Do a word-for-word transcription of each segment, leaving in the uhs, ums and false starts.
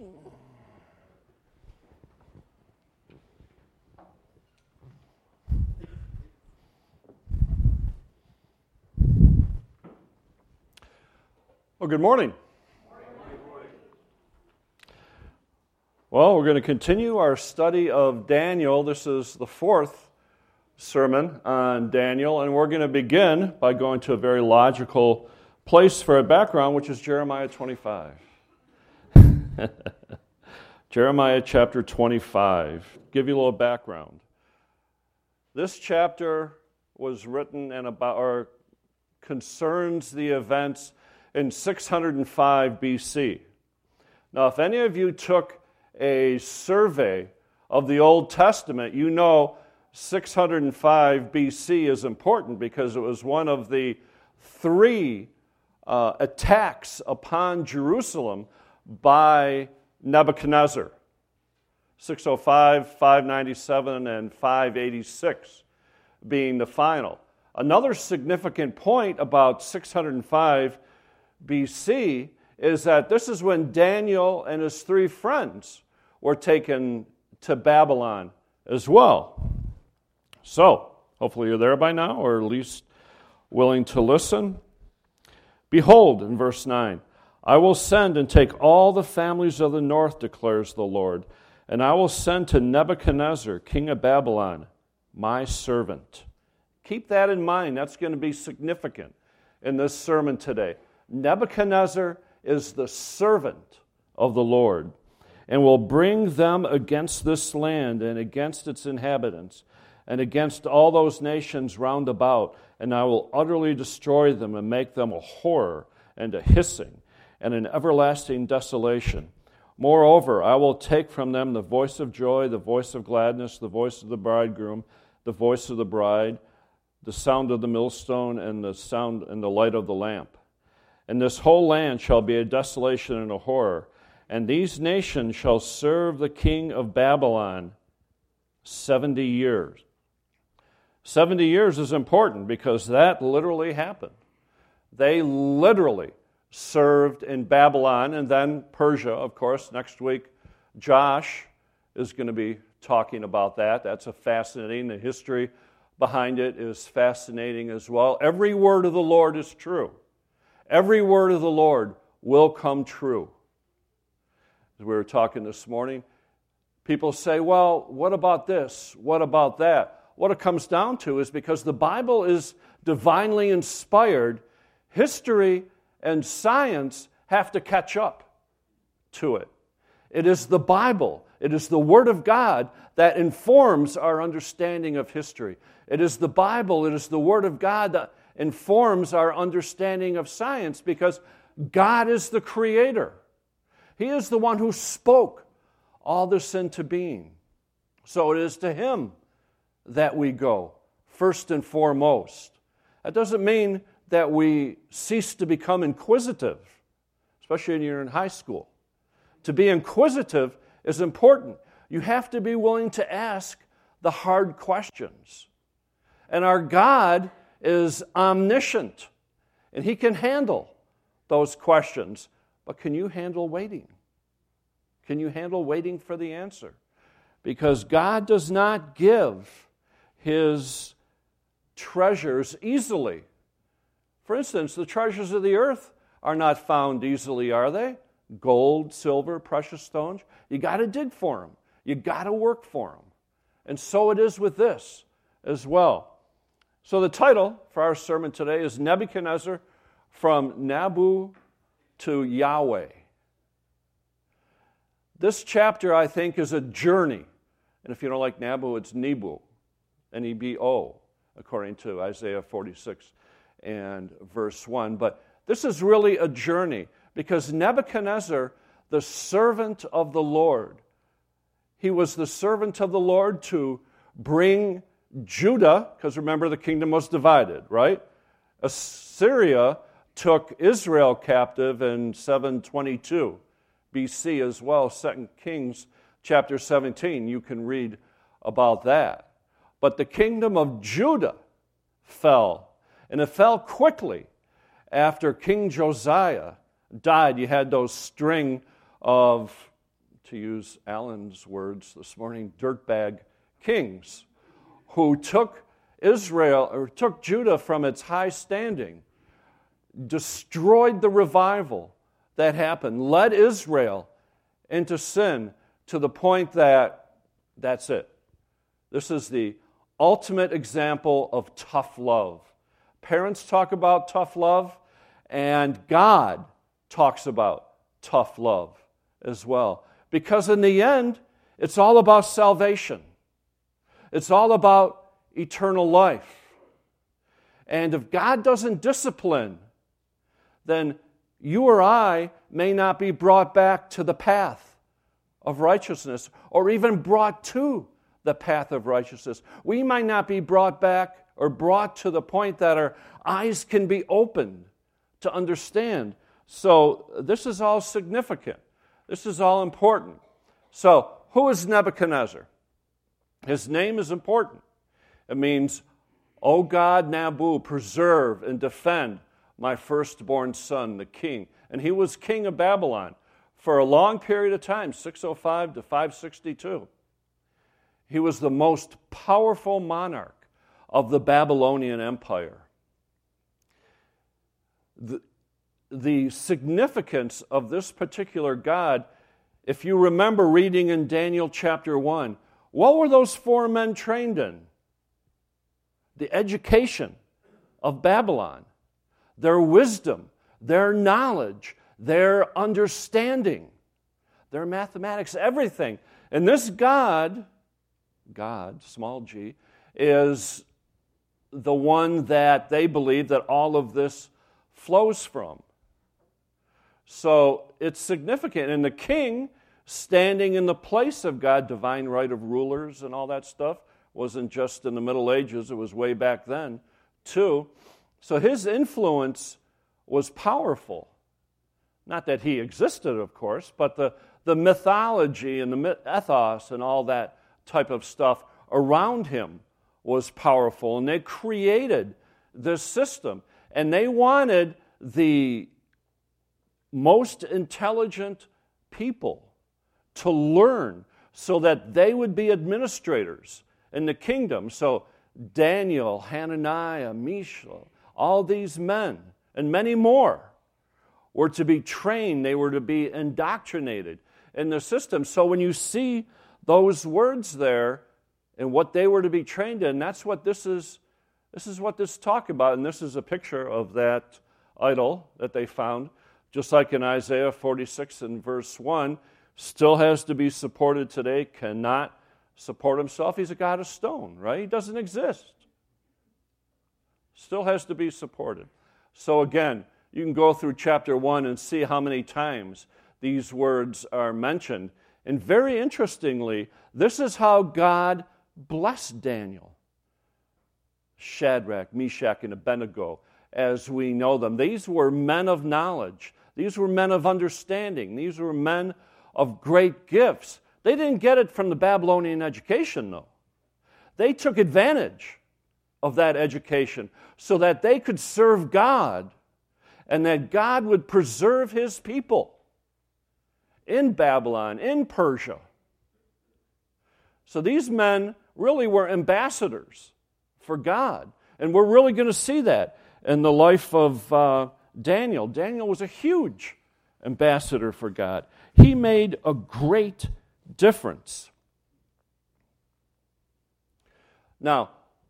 Well, good morning. Well, we're going to continue our study of Daniel. This is the fourth sermon on Daniel, and we're going to begin by going to a very logical place for a background, which is Jeremiah twenty-five. Jeremiah chapter twenty-five. Give you a little background. This chapter was written and about or concerns the events in six hundred five B C. Now, if any of you took a survey of the Old Testament, you know six hundred five B C is important because it was one of the three uh, attacks upon Jerusalem by Nebuchadnezzar. six oh five, five ninety-seven, and five eighty-six being the final. Another significant point about six hundred five B C is that this is when Daniel and his three friends were taken to Babylon as well. So, hopefully you're there by now, or at least willing to listen. Behold, in verse nine, I will send and take all the families of the north, declares the Lord, and I will send to Nebuchadnezzar, king of Babylon, my servant. Keep that in mind. That's going to be significant in this sermon today. Nebuchadnezzar is the servant of the Lord, and will bring them against this land and against its inhabitants and against all those nations round about, and I will utterly destroy them and make them a horror and a hissing and an everlasting desolation. Moreover, I will take from them the voice of joy, the voice of gladness, the voice of the bridegroom, the voice of the bride, the sound of the millstone, and the sound and the light of the lamp. And this whole land shall be a desolation and a horror, and these nations shall serve the king of Babylon seventy years. Seventy years is important because that literally happened. They literally served in Babylon, and then Persia, of course. Next week, Josh is going to be talking about that. That's a fascinating, the history behind it is fascinating as well. Every word of the Lord is true. Every word of the Lord will come true. As we were talking this morning, people say, well, what about this? What about that? What it comes down to is because the Bible is divinely inspired, history and science have to catch up to it. It is the Bible, it is the Word of God that informs our understanding of history. It is the Bible, it is the Word of God that informs our understanding of science because God is the creator. He is the one who spoke all this into being. So it is to Him that we go, first and foremost. That doesn't mean that we cease to become inquisitive, especially when you're in high school. To be inquisitive is important. You have to be willing to ask the hard questions. And our God is omniscient, and He can handle those questions. But can you handle waiting? Can you handle waiting for the answer? Because God does not give His treasures easily. For instance, the treasures of the earth are not found easily, are they? Gold, silver, precious stones. You got to dig for them. You got to work for them. And so it is with this as well. So the title for our sermon today is Nebuchadnezzar from Nabu to Yahweh. This chapter, I think, is a journey. And if you don't like Nabu, it's Nebu, N E B O, according to Isaiah forty-six and verse one. But this is really a journey because Nebuchadnezzar, the servant of the Lord, he was the servant of the Lord to bring Judah, because remember the kingdom was divided, right? Assyria took Israel captive in seven twenty-two B C as well. Second Kings chapter seventeen, you can read about that. But the kingdom of Judah fell, and it fell quickly after King Josiah died. You had those string of to use Alan's words this morning, dirtbag kings who took Israel, or took Judah from its high standing, destroyed the revival that happened, led Israel into sin to the point that that's it. This is the ultimate example of tough love. Parents talk about tough love, and God talks about tough love as well. Because in the end, it's all about salvation. It's all about eternal life. And if God doesn't discipline, then you or I may not be brought back to the path of righteousness, or even brought to the path of righteousness. We might not be brought back or brought to the point that our eyes can be opened to understand. So this is all significant. This is all important. So who is Nebuchadnezzar? His name is important. It means, O God, Nabu, preserve and defend my firstborn son, the king. And he was king of Babylon for a long period of time, six oh five to five sixty-two. He was the most powerful monarch of the Babylonian Empire. The, the significance of this particular God, if you remember reading in Daniel chapter one, what were those four men trained in? The education of Babylon, their wisdom, their knowledge, their understanding, their mathematics, everything. And this God, God, small g, is the one that they believe that all of this flows from. So it's significant. And the king, standing in the place of God, divine right of rulers and all that stuff, wasn't just in the Middle Ages, it was way back then, too. So his influence was powerful. Not that he existed, of course, but the, the mythology and the myth, ethos and all that type of stuff around him was powerful. And they created this system. And they wanted the most intelligent people to learn so that they would be administrators in the kingdom. So Daniel, Hananiah, Mishael, all these men, and many more, were to be trained. They were to be indoctrinated in the system. So when you see those words there and what they were to be trained in, that's what this is. This is what this is talking about. And this is a picture of that idol that they found, just like in Isaiah forty-six and verse one, still has to be supported today, cannot support himself. He's a god of stone, right? He doesn't exist. Still has to be supported. So again, you can go through chapter one and see how many times these words are mentioned. And very interestingly, this is how God blessed Daniel. Shadrach, Meshach, and Abednego, as we know them. These were men of knowledge. These were men of understanding. These were men of great gifts. They didn't get it from the Babylonian education, though. They took advantage of that education so that they could serve God and that God would preserve his people in Babylon, in Persia. So these men really were ambassadors for God. And we're really going to see that in the life of uh, Daniel. Daniel was a huge ambassador for God. He made a great difference. Now,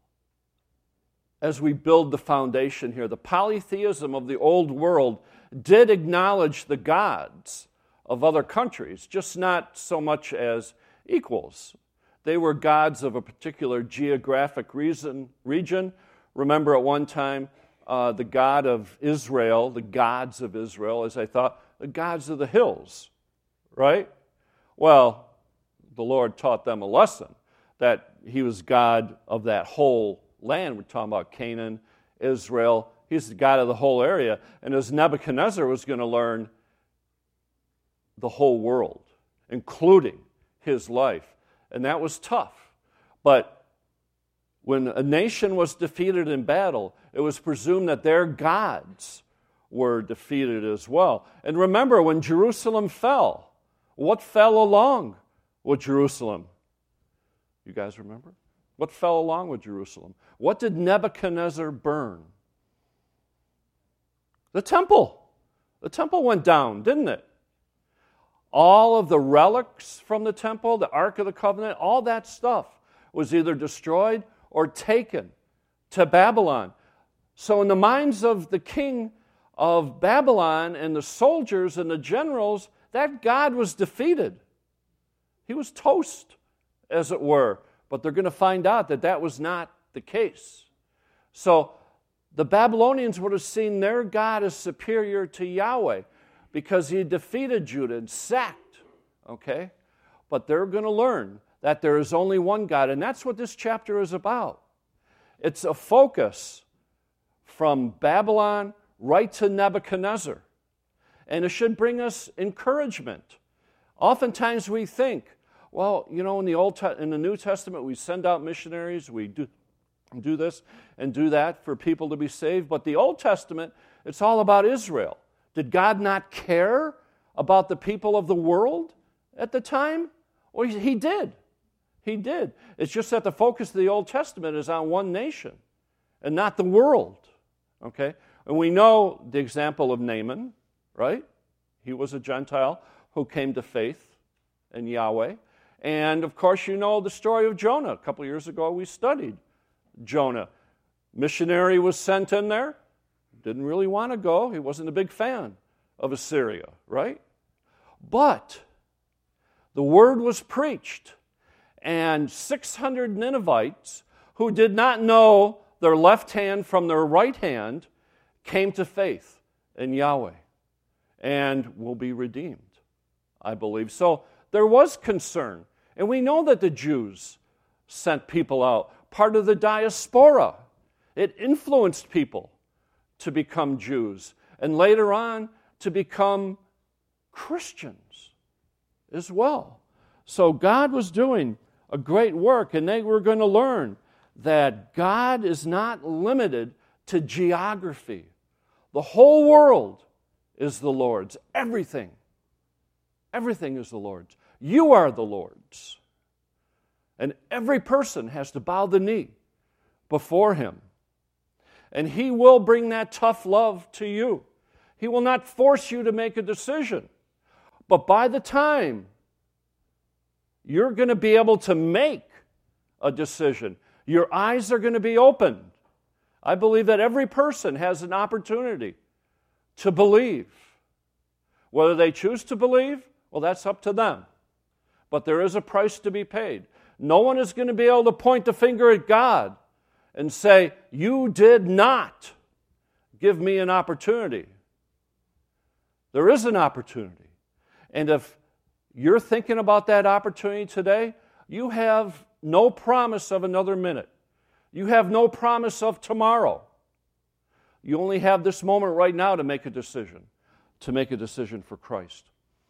as we build the foundation here, the polytheism of the old world did acknowledge the gods of other countries, just not so much as equals. They were gods of a particular geographic reason, region. Remember at one time, uh, the God of Israel, the gods of Israel, as I thought, the gods of the hills, right? Well, the Lord taught them a lesson, that he was God of that whole land. We're talking about Canaan, Israel. He's the God of the whole area. And as Nebuchadnezzar was going to learn the whole world, including his life. And that was tough. But when a nation was defeated in battle, it was presumed that their gods were defeated as well. And remember, when Jerusalem fell, What fell along with Jerusalem? You guys remember? What fell along with Jerusalem? What did Nebuchadnezzar burn? The temple. The temple went down, didn't it? All of the relics from the temple, the Ark of the Covenant, all that stuff was either destroyed or taken to Babylon. So in the minds of the king of Babylon and the soldiers and the generals, that God was defeated. He was toast, as it were. But they're going to find out that that was not the case. So the Babylonians would have seen their God as superior to Yahweh because he defeated Judah and sacked, okay? But they're going to learn that there is only one God, and that's what this chapter is about. It's a focus from Babylon right to Nebuchadnezzar, and it should bring us encouragement. Oftentimes we think, well, you know, in the Old Te- in the New Testament, we send out missionaries, we do do this and do that for people to be saved. But the Old Testament, it's all about Israel. Did God not care about the people of the world at the time? Well, he did. He did. It's just that the focus of the Old Testament is on one nation and not the world. Okay? And we know the example of Naaman, right? He was a Gentile who came to faith in Yahweh. And, of course, you know the story of Jonah. A couple of years ago, we studied Jonah. Missionary was sent in there. Didn't really want to go. He wasn't a big fan of Assyria, right? But the word was preached, and six hundred Ninevites who did not know their left hand from their right hand came to faith in Yahweh and will be redeemed, I believe. So there was concern. And we know that the Jews sent people out, part of the diaspora. It influenced people to become Jews and later on to become Christians as well. So God was doing a great work, and they were going to learn that God is not limited to geography. The whole world is the Lord's. Everything. Everything is the Lord's. You are the Lord's. And every person has to bow the knee before Him. And He will bring that tough love to you. He will not force you to make a decision. But by the time you're going to be able to make a decision, your eyes are going to be opened. I believe that every person has an opportunity to believe. Whether they choose to believe, well, that's up to them. But there is a price to be paid. No one is going to be able to point the finger at God and say, you did not give me an opportunity. There is an opportunity. And if you're thinking about that opportunity today, you have no promise of another minute. You have no promise of tomorrow. You only have this moment right now to make a decision, to make a decision for Christ.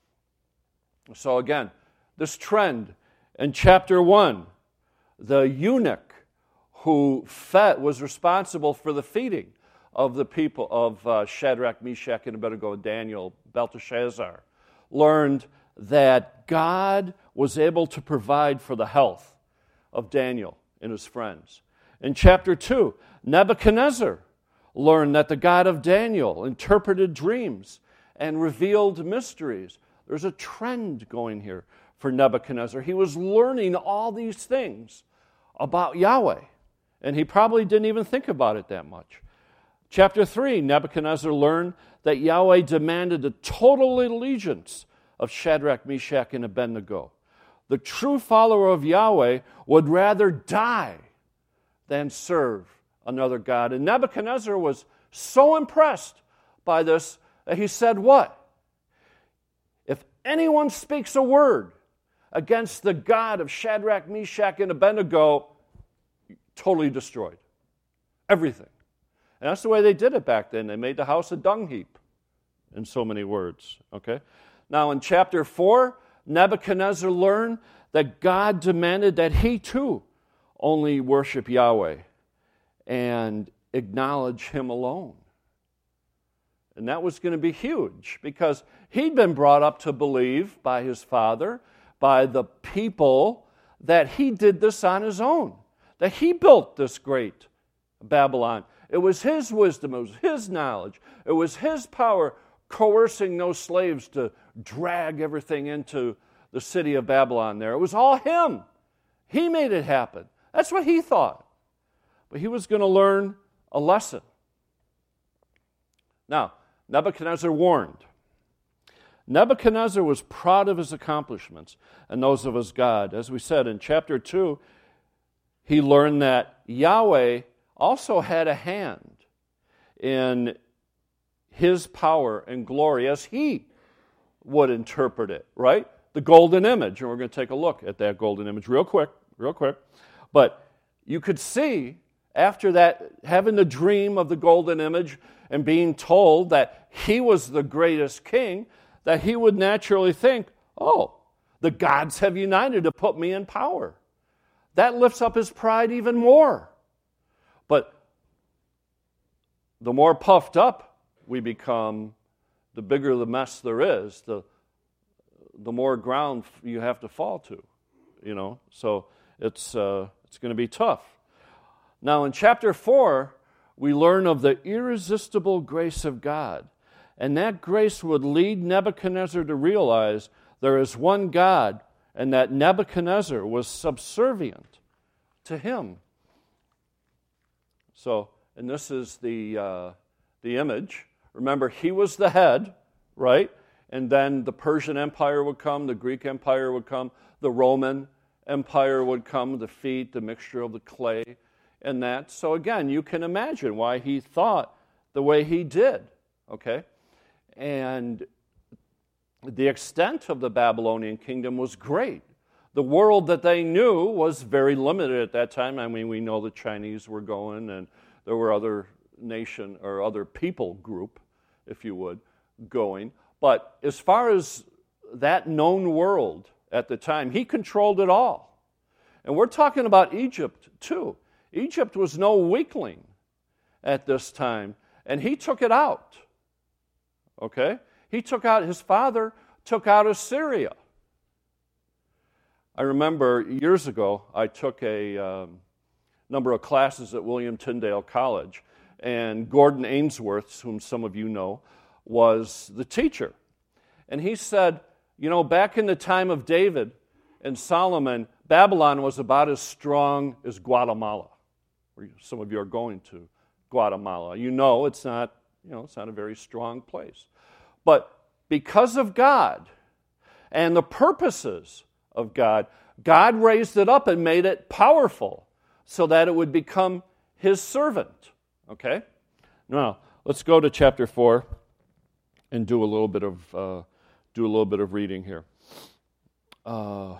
So again, this trend in chapter one, the eunuch who fed, was responsible for the feeding of the people of uh, Shadrach, Meshach, and Abednego, Daniel, Belteshazzar, learned that God was able to provide for the health of Daniel and his friends. In chapter two, Nebuchadnezzar learned that the God of Daniel interpreted dreams and revealed mysteries. There's a trend going here for Nebuchadnezzar. He was learning all these things about Yahweh, and he probably didn't even think about it that much. Chapter three, Nebuchadnezzar learned that Yahweh demanded the total allegiance of Shadrach, Meshach, and Abednego. The true follower of Yahweh would rather die than serve another god. And Nebuchadnezzar was so impressed by this that he said, what? If anyone speaks a word against the God of Shadrach, Meshach, and Abednego, totally destroyed. Everything. And that's the way they did it back then. They made the house a dung heap, in so many words. Okay? Now in chapter four, Nebuchadnezzar learned that God demanded that he too only worship Yahweh and acknowledge Him alone. And that was going to be huge because he'd been brought up to believe by his father, by the people, that he did this on his own, that he built this great Babylon. It was his wisdom, it was his knowledge, it was his power coercing those slaves to drag everything into the city of Babylon there. It was all him. He made it happen. That's what he thought. But he was going to learn a lesson. Now, Nebuchadnezzar warned. Nebuchadnezzar was proud of his accomplishments and those of his God. As we said in chapter two, he learned that Yahweh also had a hand in his power and glory as he would interpret it, right? The golden image, and we're going to take a look at that golden image real quick, real quick. But you could see after that, having the dream of the golden image and being told that he was the greatest king, that he would naturally think, oh, the gods have united to put me in power. That lifts up his pride even more. But the more puffed up we become, the bigger the mess there is, the the more ground you have to fall to, you know. So it's uh, it's going to be tough. Now in chapter four, we learn of the irresistible grace of God. And that grace would lead Nebuchadnezzar to realize there is one God and that Nebuchadnezzar was subservient to him. So, and this is the uh, the image. Remember, he was the head, right? And then the Persian Empire would come, the Greek Empire would come, the Roman Empire would come, the feet, the mixture of the clay, and that. So again, you can imagine why he thought the way he did, okay? And the extent of the Babylonian kingdom was great. The world that they knew was very limited at that time. I mean, we know the Chinese were going, and there were other nation or other people group, if you would, going. But as far as that known world at the time, he controlled it all. And we're talking about Egypt too. Egypt was no weakling at this time, and he took it out. Okay? He took out, his father took out Assyria. I remember years ago, I took a um, number of classes at William Tyndale College, and Gordon Ainsworth, whom some of you know, was the teacher. And he said, you know, back in the time of David and Solomon, Babylon was about as strong as Guatemala. Some of you are going to Guatemala. You know it's not, you know, it's not a very strong place. But because of God and the purposes of God, God raised it up and made it powerful so that it would become his servant. Okay? Now, let's go to chapter four and do a little bit of uh, do a little bit of reading here. Uh,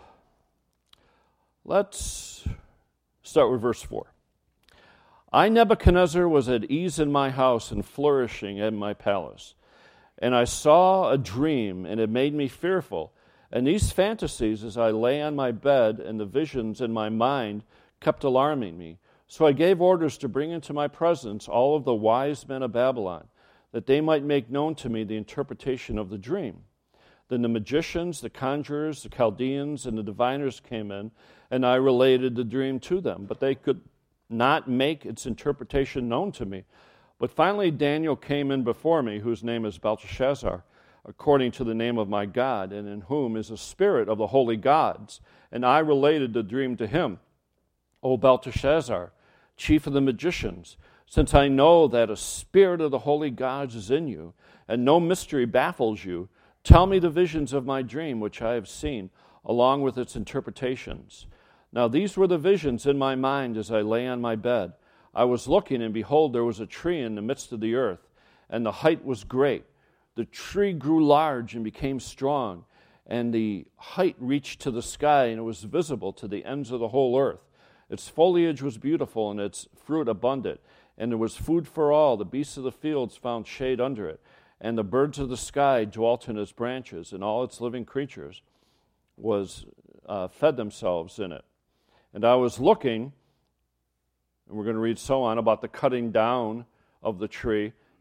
let's start with verse four. I, Nebuchadnezzar, was at ease in my house and flourishing in my palace. And I saw a dream, and it made me fearful. And these fantasies, as I lay on my bed, and the visions in my mind, kept alarming me. So I gave orders to bring into my presence all of the wise men of Babylon, that they might make known to me the interpretation of the dream. Then the magicians, the conjurers, the Chaldeans, and the diviners came in, and I related the dream to them. But they could not make its interpretation known to me. But finally Daniel came in before me, whose name is Belteshazzar, according to the name of my God, and in whom is a spirit of the holy gods. And I related the dream to him. O Belteshazzar, chief of the magicians, since I know that a spirit of the holy gods is in you, and no mystery baffles you, tell me the visions of my dream which I have seen, along with its interpretations. Now these were the visions in my mind as I lay on my bed. I was looking, and behold, there was a tree in the midst of the earth, and the height was great. The tree grew large and became strong, and the height reached to the sky, and it was visible to the ends of the whole earth. Its foliage was beautiful, and its fruit abundant, and there was food for all. The beasts of the fields found shade under it, and the birds of the sky dwelt in its branches, and all its living creatures was uh, fed themselves in it. And I was looking, and we're going to read so on, about the cutting down of the tree,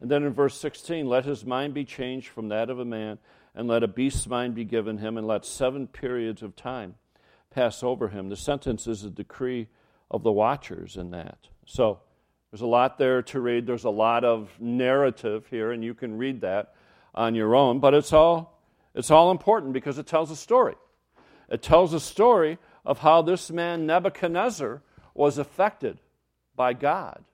And then in verse sixteen, let his mind be changed from that of a man, and let a beast's mind be given him, and let seven periods of time pass over him. The sentence is a decree of the watchers in that. So there's a lot there to read. There's a lot of narrative here, and you can read that on your own. But it's all it's all important because it tells a story. It tells a story of how this man Nebuchadnezzar was affected by God.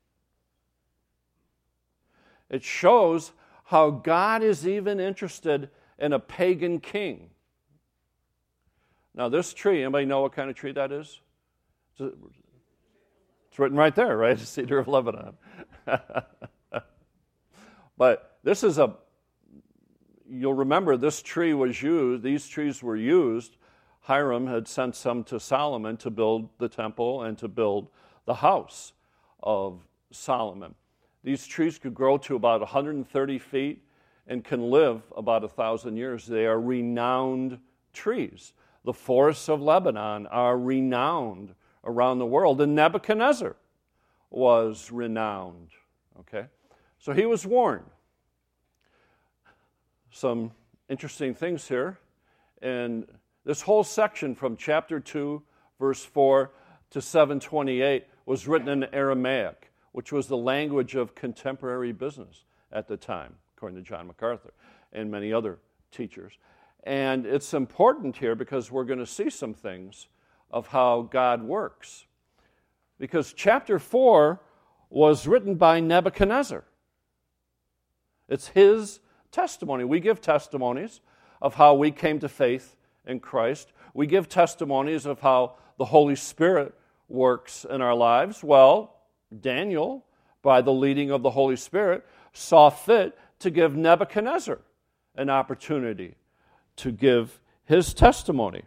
It shows how God is even interested in a pagan king. Now this tree, anybody know what kind of tree that is? It's written right there, right? The cedar of Lebanon. But this is a, you'll remember this tree was used, these trees were used. Hiram had sent some to Solomon to build the temple and to build the house of Solomon. These trees could grow to about one hundred thirty feet and can live about a thousand years. They are renowned trees. The forests of Lebanon are renowned around the world, and Nebuchadnezzar was renowned. Okay? So he was warned. Some interesting things here. And this whole section from chapter two, verse four to seven twenty-eight was written in Aramaic, which was the language of contemporary business at the time, according to John MacArthur and many other teachers. And it's important here because we're going to see some things of how God works. Because chapter four was written by Nebuchadnezzar. It's his testimony. We give testimonies of how we came to faith in Christ. We give testimonies of how the Holy Spirit works in our lives. Well, Daniel, by the leading of the Holy Spirit, saw fit to give Nebuchadnezzar an opportunity to give his testimony.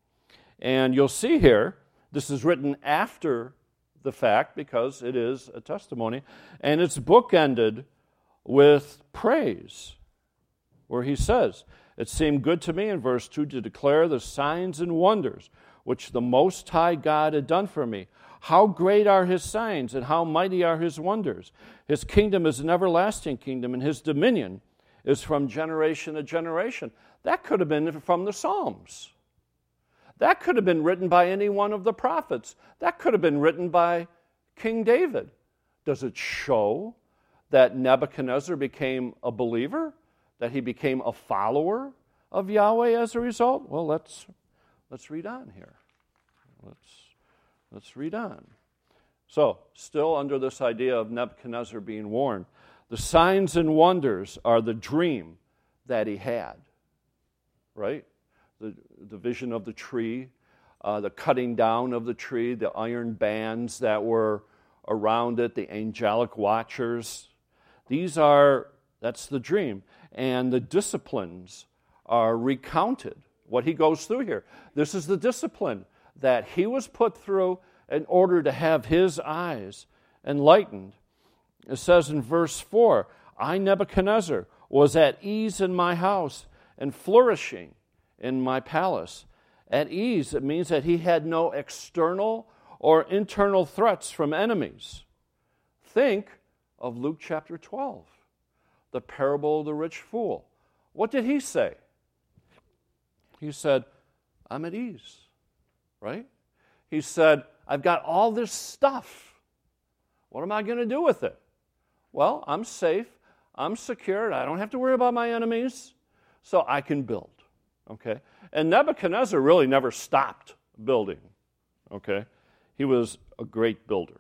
And you'll see here, this is written after the fact because it is a testimony, and it's bookended with praise, where he says, it seemed good to me in verse two to declare the signs and wonders which the Most High God had done for me. How great are his signs and how mighty are his wonders. His kingdom is an everlasting kingdom, and his dominion is from generation to generation. That could have been from the Psalms. That could have been written by any one of the prophets. That could have been written by King David. Does it show that Nebuchadnezzar became a believer? That he became a follower of Yahweh as a result? Well, let's let's read on here. Let's let's read on. So, still under this idea of Nebuchadnezzar being warned, the signs and wonders are the dream that he had. Right? The, the vision of the tree, uh, the cutting down of the tree, the iron bands that were around it, the angelic watchers. These are, that's the dream. And the disciplines are recounted, what he goes through here. This is the discipline that he was put through in order to have his eyes enlightened. It says in verse four, I, Nebuchadnezzar, was at ease in my house and flourishing in my palace. At ease, it means that he had no external or internal threats from enemies. Think of Luke chapter twelve, the parable of the rich fool. What did he say? He said, I'm at ease, right? He said, I've got all this stuff. What am I going to do with it? Well, I'm safe. I'm secured. I don't have to worry about my enemies, so I can build. Okay? And Nebuchadnezzar really never stopped building. Okay? He was a great builder.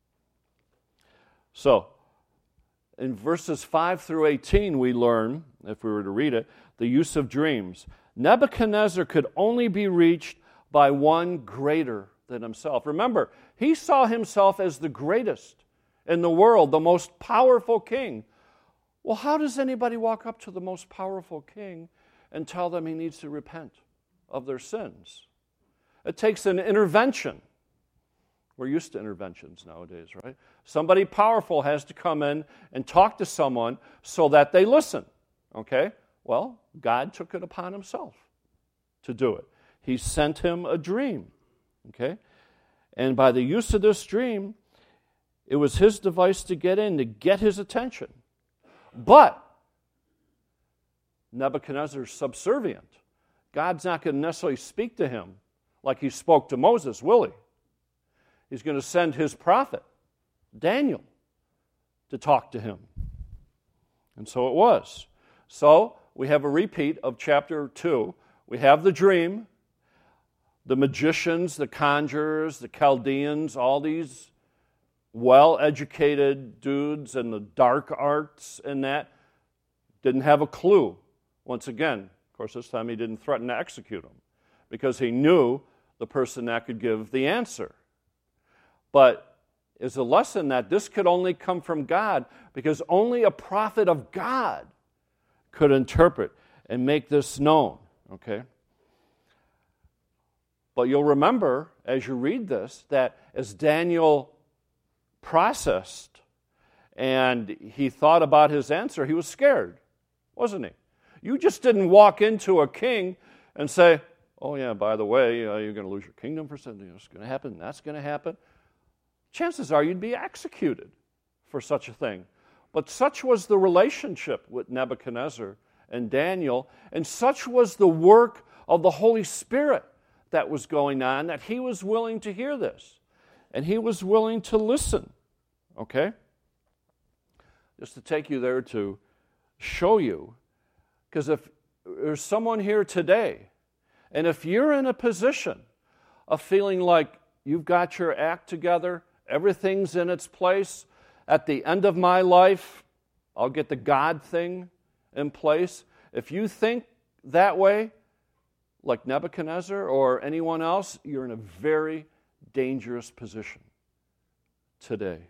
So, in verses five through eighteen, we learn, if we were to read it, the use of dreams. Nebuchadnezzar could only be reached by one greater than himself. Remember, he saw himself as the greatest in the world, the most powerful king. Well, how does anybody walk up to the most powerful king and tell them he needs to repent of their sins? It takes an intervention. We're used to interventions nowadays, right? Somebody powerful has to come in and talk to someone so that they listen, okay? Well, God took it upon himself to do it. He sent him a dream, okay? And by the use of this dream, it was his device to get in, to get his attention. But Nebuchadnezzar's subservient. God's not going to necessarily speak to him like he spoke to Moses, will he? He's going to send his prophet, Daniel, to talk to him. And so it was. So we have a repeat of chapter two. We have the dream, the magicians, the conjurers, the Chaldeans, all these well-educated dudes in the dark arts and that didn't have a clue. Once again, of course, this time he didn't threaten to execute him because he knew the person that could give the answer. But is a lesson that this could only come from God because only a prophet of God could interpret and make this known, okay? But you'll remember as you read this that as Daniel processed and he thought about his answer, he was scared, wasn't he? You just didn't walk into a king and say, oh yeah, by the way, uh, you're going to lose your kingdom for something that's going to happen, that's going to happen. Chances are you'd be executed for such a thing. But such was the relationship with Nebuchadnezzar and Daniel, and such was the work of the Holy Spirit that was going on, that he was willing to hear this, and he was willing to listen, okay? Just to take you there to show you, because if there's someone here today, and if you're in a position of feeling like you've got your act together, everything's in its place, at the end of my life, I'll get the God thing in place. If you think that way, like Nebuchadnezzar or anyone else, you're in a very dangerous position today.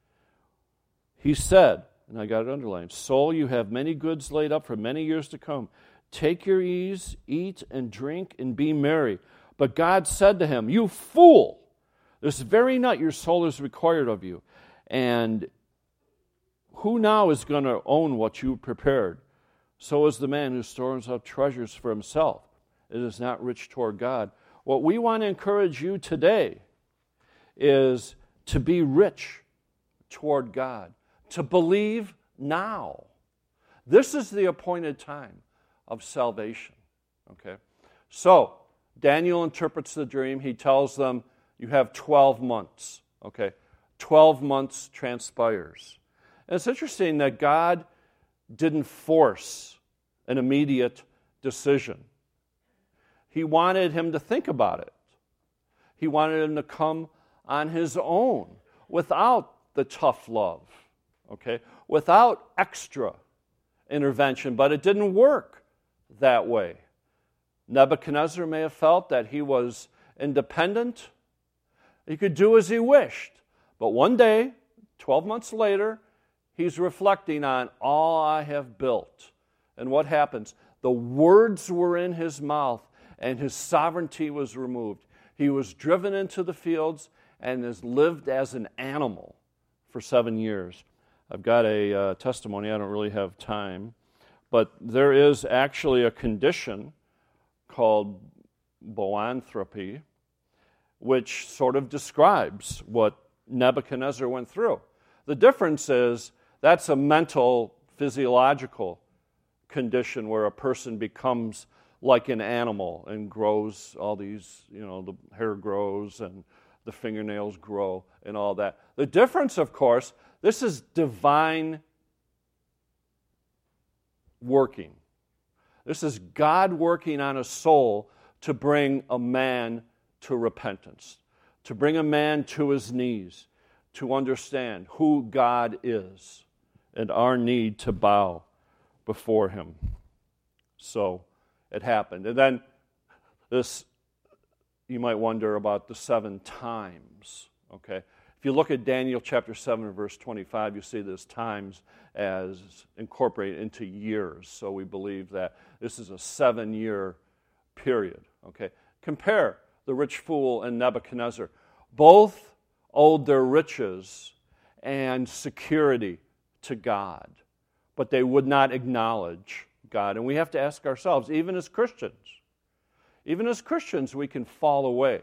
He said, and I got it underlined, soul, you have many goods laid up for many years to come. Take your ease, eat and drink, and be merry. But God said to him, you fool, this very night your soul is required of you. And who now is going to own what you prepared? So is the man who stores up treasures for himself. It is not rich toward God. What we want to encourage you today is to be rich toward God, to believe now. This is the appointed time of salvation. Okay? So, Daniel interprets the dream. He tells them, you have twelve months. Okay? twelve months transpires. And it's interesting that God didn't force an immediate decision. He wanted him to think about it. He wanted him to come on his own without the tough love, okay? Without extra intervention, but it didn't work that way. Nebuchadnezzar may have felt that he was independent. He could do as he wished. But one day, twelve months later, he's reflecting on all I have built. And what happens? The words were in his mouth, and his sovereignty was removed. He was driven into the fields and has lived as an animal for seven years. I've got a uh, testimony. I don't really have time. But there is actually a condition called boanthropy, which sort of describes what Nebuchadnezzar went through. The difference is that's a mental, physiological condition where a person becomes like an animal and grows all these, you know, the hair grows and the fingernails grow and all that. The difference, of course, this is divine working. This is God working on a soul to bring a man to repentance, to bring a man to his knees, to understand who God is and our need to bow before him. So it happened. And then this, you might wonder about the seven times, okay? If you look at Daniel chapter seven, verse twenty-five, you see this times as incorporated into years. So we believe that this is a seven-year period, okay? Compare the rich fool and Nebuchadnezzar. Both owed their riches and security to God, but they would not acknowledge God. And we have to ask ourselves, even as Christians, even as Christians, we can fall away.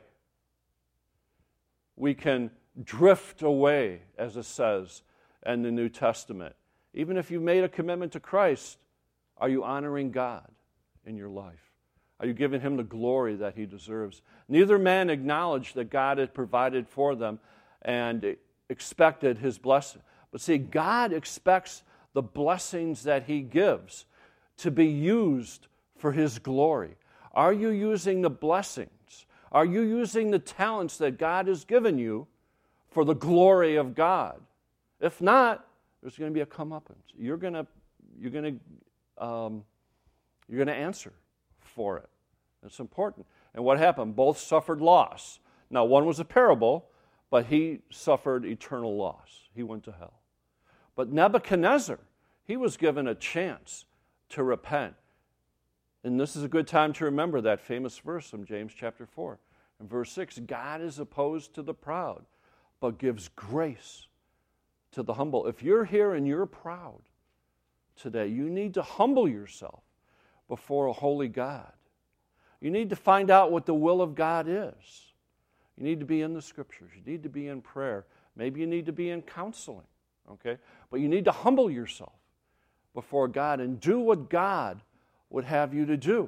We can drift away, as it says in the New Testament, Even if you've made a commitment to Christ, are you honoring God in your life? Are you giving Him the glory that He deserves? Neither man acknowledged that God had provided for them and expected His blessing. But see, God expects the blessings that He gives to be used for His glory. Are you using the blessings? Are you using the talents that God has given you for the glory of God? If not, there's going to be a comeuppance. You're going to, you're going to, um, you're going to answer for it. It's important. And what happened? Both suffered loss. Now, one was a parable, but he suffered eternal loss. He went to hell. But Nebuchadnezzar, he was given a chance to repent. And this is a good time to remember that famous verse from James chapter four. In verse six, God is opposed to the proud, but gives grace to the humble. If you're here and you're proud today, you need to humble yourself before a holy God. You need to find out what the will of God is. You need to be in the Scriptures. You need to be in prayer. Maybe you need to be in counseling, okay? But you need to humble yourself before God and do what God would have you to do.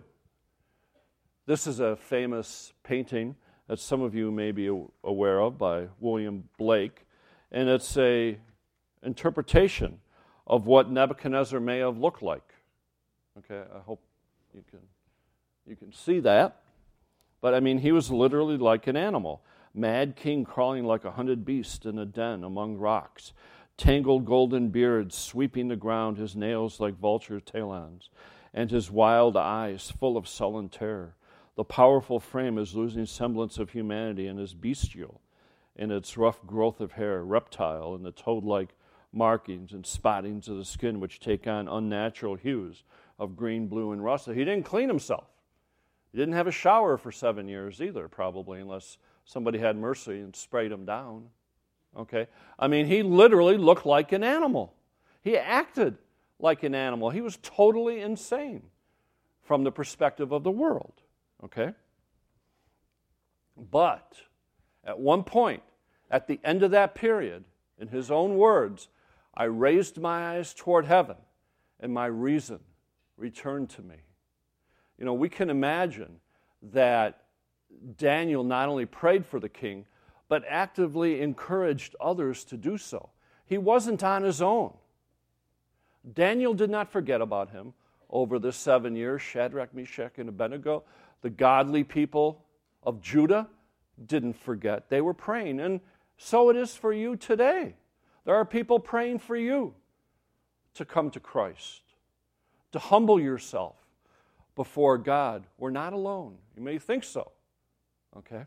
This is a famous painting that some of you may be aware of by William Blake, and it's a interpretation of what Nebuchadnezzar may have looked like. Okay, I hope you can you can see that. But I mean, he was literally like an animal. Mad king crawling like a hunted beast in a den among rocks. Tangled golden beards sweeping the ground, his nails like vulture talons, and his wild eyes full of sullen terror. The powerful frame is losing semblance of humanity and is bestial in its rough growth of hair, reptile in the toad-like markings and spottings of the skin which take on unnatural hues of green, blue, and russet. He didn't clean himself. He didn't have a shower for seven years either, probably, unless somebody had mercy and sprayed him down. Okay? I mean, he literally looked like an animal. He acted like an animal. He was totally insane from the perspective of the world. Okay? But at one point, at the end of that period, in his own words, I raised my eyes toward heaven, and my reason returned to me. You know, we can imagine that Daniel not only prayed for the king, but actively encouraged others to do so. He wasn't on his own. Daniel did not forget about him over the seven years. Shadrach, Meshach, and Abednego, the godly people of Judah, didn't forget. They were praying, and so it is for you today. There are people praying for you to come to Christ, to humble yourself before God. We're not alone. You may think so, okay?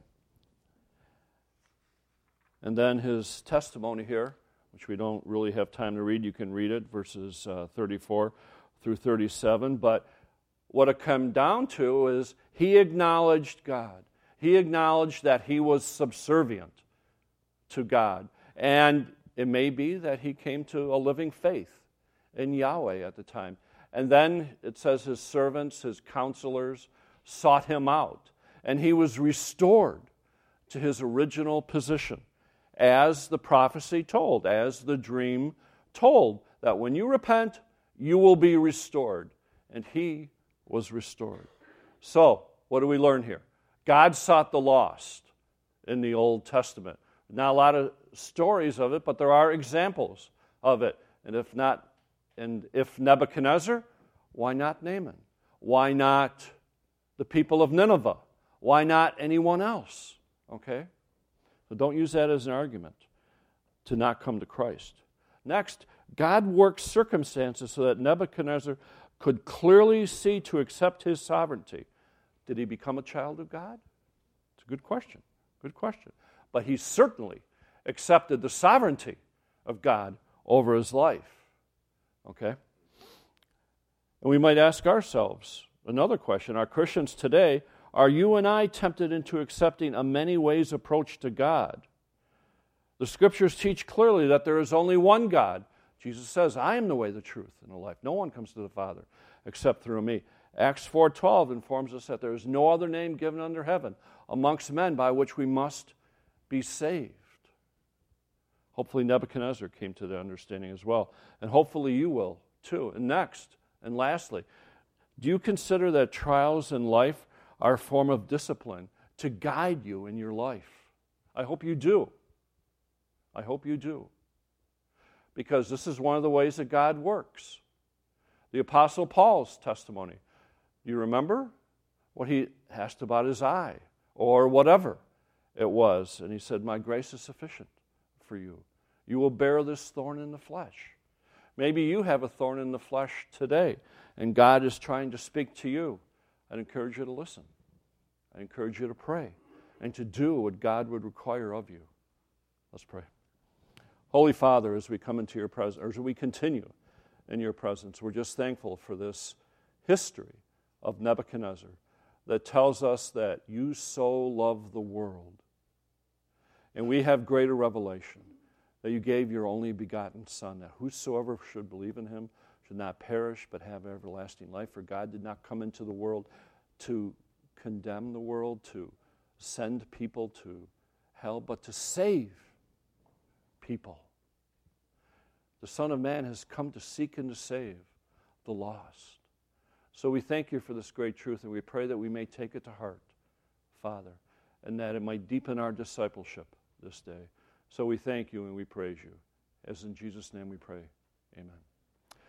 And then his testimony here, which we don't really have time to read. You can read it, verses uh, thirty-four through thirty-seven. But what it came down to is he acknowledged God. He acknowledged that he was subservient to God. And it may be that he came to a living faith in Yahweh at the time. And then it says his servants, his counselors, sought him out. And he was restored to his original position, as the prophecy told, as the dream told, that when you repent, you will be restored. And he was restored. So, what do we learn here? God sought the lost in the Old Testament. Not a lot of stories of it, but there are examples of it. And if not, and if Nebuchadnezzar, why not Naaman? Why not the people of Nineveh? Why not anyone else? Okay? So don't use that as an argument to not come to Christ. Next, God works circumstances so that Nebuchadnezzar could clearly see to accept his sovereignty. Did he become a child of God? It's a good question. Good question. But he certainly accepted the sovereignty of God over his life. Okay? And we might ask ourselves another question. Are Christians today, are you and I tempted into accepting a many ways approach to God? The Scriptures teach clearly that there is only one God. Jesus says, I am the way, the truth, and the life. No one comes to the Father except through me. Acts four twelve informs us that there is no other name given under heaven amongst men by which we must be saved. Hopefully Nebuchadnezzar came to the understanding as well. And hopefully you will too. And next, and lastly, do you consider that trials in life are a form of discipline to guide you in your life? I hope you do. I hope you do. Because this is one of the ways that God works. The Apostle Paul's testimony. Do you remember what he asked about his eye or whatever it was? And he said, my grace is sufficient for you. You will bear this thorn in the flesh. Maybe you have a thorn in the flesh today, and God is trying to speak to you. I'd encourage you to listen. I encourage you to pray and to do what God would require of you. Let's pray. Holy Father, as we come into your presence, or as we continue in your presence, we're just thankful for this history of Nebuchadnezzar that tells us that you so love the world. And we have greater revelation that you gave your only begotten Son, that whosoever should believe in him should not perish but have everlasting life. For God did not come into the world to condemn the world, to send people to hell, but to save people. The Son of Man has come to seek and to save the lost. So we thank you for this great truth, and we pray that we may take it to heart, Father, and that it might deepen our discipleship this day. So we thank you and we praise you. As in Jesus' name we pray, amen.